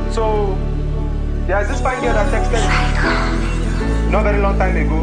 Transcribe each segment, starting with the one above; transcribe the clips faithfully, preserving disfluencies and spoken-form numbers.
So, there's this fine girl that texted me not very long time ago.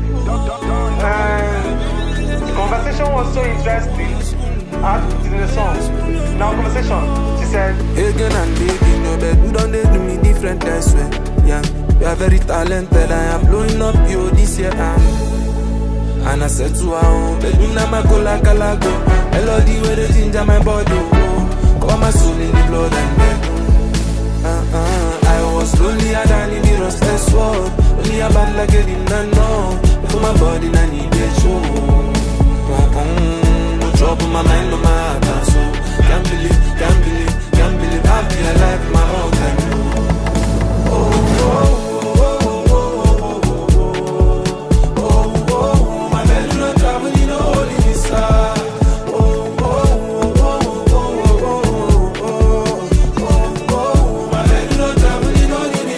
And the conversation was so interesting. I had to put it in a song. Now, conversation, she said, again and again, no bed, you don't do me different, I swear. Yeah, you are very talented, I am blowing up you this year. And, and I said to her, oh, baby, now my go like a lago. I love the way they ginger my body, oh. Cover my soul in the blood and bed. Uh, uh, I was lonely, I done in the rustless world. Only a bad like I didn't know. For my body, I need a show. Uh, uh, no trouble, my mind, no matter. So, can't believe, can't believe, can't believe I've been alive my whole time. Oh, oh, oh, oh, oh, oh, oh, oh, my belly not traveling, no holy visa. Oh, oh, oh, oh, oh, oh, oh, oh, my belly not traveling, no holy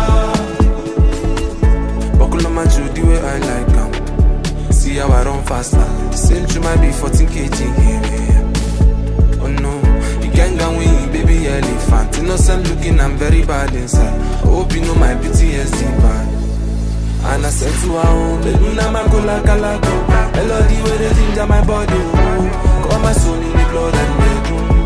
visa. Buckle on my shoe the way I like them. See how I run faster. Same to my be fourteen kilograms. Oh no, you can't go win, baby elephant. Innocent looking, I'm very bad inside. Hope you know my P T S D bad. And I said to her, oh, baby, now my go like a lago. I love the way they ginger my body, oh. Got my soul in the blood and bed.